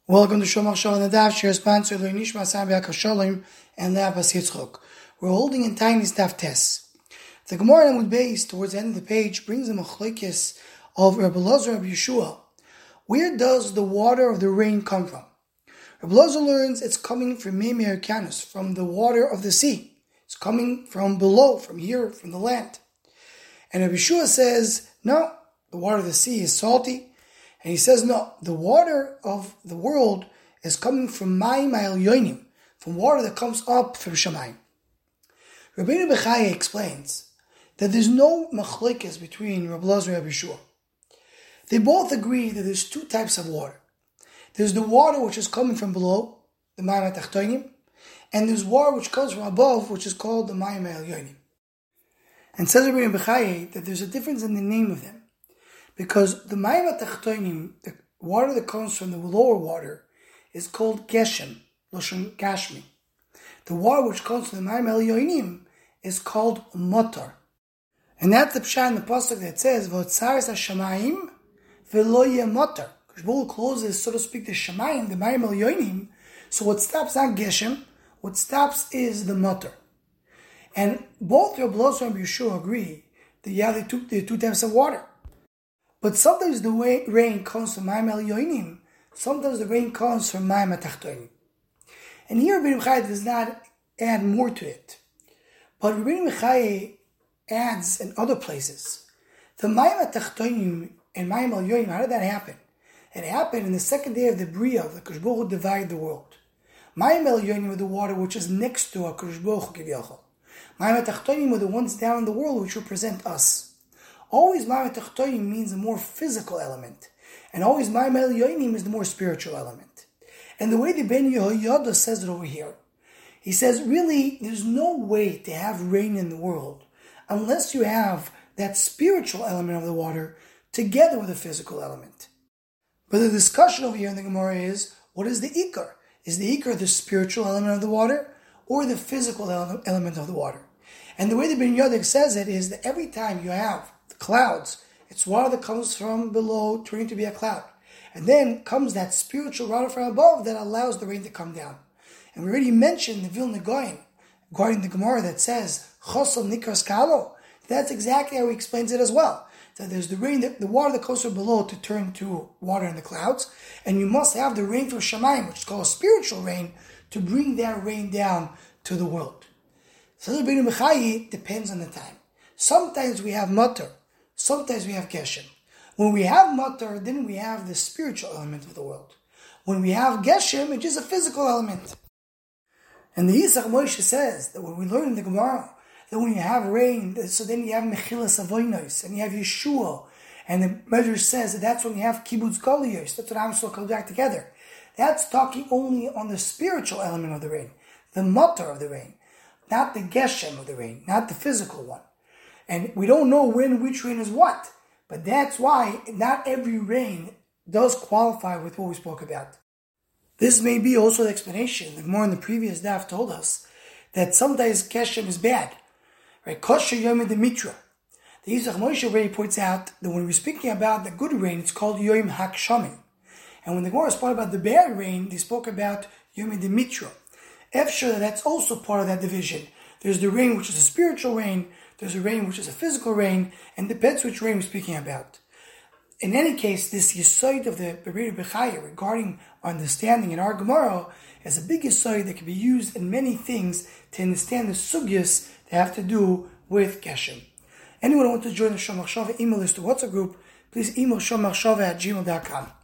Welcome to Shomach Shalom and the Daf. Share sponsor Nishma Sambiak Shalom and Labas Yitzchok. We're holding in tiny Daf Tes. The Gemara in base towards the end of the page brings the machlokes of Rabbi Elazar and Rabbi Yeshua. Where does the water of the rain come from? Rabbi Elazar learns it's coming from Mei Americanus, from the water of the sea. It's coming from below, from here, from the land. And Rabbi Yeshua says, no, the water of the sea is salty. And he says, no, the water of the world is coming from Mayim Yonim, from water that comes up from Shamayim. Rabbeinu Bechaya explains that there's no machlokes between Rabbi Elazar and Rabbi Yeshua. They both agree that there's two types of water. There's the water which is coming from below, the Mayim HaTachtonim, and there's water which comes from above, which is called the Mayim Yonim. And says Rabbeinu Bechaya that there's a difference in the name of them. Because the Mayim HaTachtonim, the water that comes from the lower water, is called Geshem, Loshen Gashmi. The water which comes from the Mayim Yonim is called Motor. And that's the pshat in the pasuk that says, V'otzaris HaShamayim v'lo yeh motor. Kishbul closes, so to speak, the Shamayim, the Mayim Yonim. So what stops not Geshem, what stops is the Motor. And both Rabbi Elazar and Rabbi Yeshua agree that the two types of water. But sometimes the rain comes from Mayim Yonim, sometimes the rain comes from Mayim HaTachtonim. And here Rabbeinu Bechaya does not add more to it. But Rabbeinu Bechaya adds in other places. The Mayim HaTachtonim and Mayim Yonim, how did that happen? It happened in the second day of the Bria, the Kadosh Baruch Hu divided the world. Mayim Yonim were the water which is next to Kadosh Baruch Hu Kiviyachol. Mayim HaTachtonim were the ones down in the world which represent us. Always Mayim HaTachtonim means a more physical element. And always Mayim Yonim is the more spiritual element. And the way the Ben Yehoyada says it over here, he says, really, there's no way to have rain in the world unless you have that spiritual element of the water together with the physical element. But the discussion over here in the Gemara is, what is the Ikar? Is the Ikar the spiritual element of the water or the physical element of the water? And the way the Ben Yehoyada says it is that every time you have clouds, it's water that comes from below turning to be a cloud. And then comes that spiritual water from above that allows the rain to come down. And we already mentioned the Vilna Gaon, regarding the Gemara that says, Chosel Nikras Kalo. That's exactly how he explains it as well. That there's the rain, the water that comes from below to turn to water in the clouds. And you must have the rain from Shamayim, which is called spiritual rain, to bring that rain down to the world. So the Rabbeinu Bechaya depends on the time. Sometimes we have Motor. Sometimes we have Geshem. When we have Matar, then we have the spiritual element of the world. When we have Geshem, it's just a physical element. And the Yisach Moshe says that when we learn in the Gemara, that when you have rain, so then you have Mechilas Avonos, and you have Yeshua, and the Medrash says that that's when you have Kibbutz Galuyos. That's what I'm so called back together. That's talking only on the spiritual element of the rain, the Matar of the rain, not the Geshem of the rain, not the physical one. And we don't know which rain is what. But that's why not every rain does qualify with what we spoke about. This may be also the explanation. The Gemara in the previous daf told us that sometimes Geshem is bad. Right? Kosher Yom Demitra. The Yisach Moshe already points out that when we're speaking about the good rain, it's called Yom HaKshamim. And when the Gemara spoke about the bad rain, they spoke about Yom Demitra. Efshar, that's also part of that division. There's the rain which is a spiritual rain, there's a rain which is a physical rain, and depends which rain we're speaking about. In any case, this yesod of the Rabbeinu Bechaya regarding understanding in our Gemara is a big yesod that can be used in many things to understand the sugyas that have to do with Geshem. Anyone who wants to join the Shomach Shava email list or WhatsApp group, please email shomachshava@gmail.com.